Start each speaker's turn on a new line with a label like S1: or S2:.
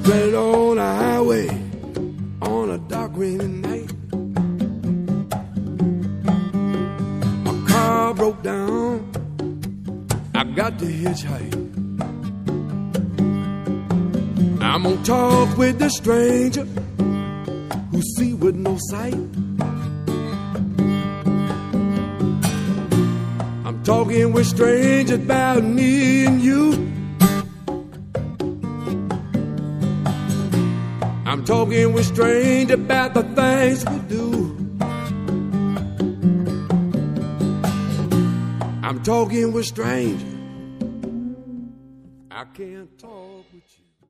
S1: stranded on a highway on a dark rainy night. My car broke down, I got to hitchhike. I'm gonna talk with the stranger who see with no sight. I'm talking with strangers about me and you. I'm talking with strangers about the things we do. I'm talking with strangers I can't talk.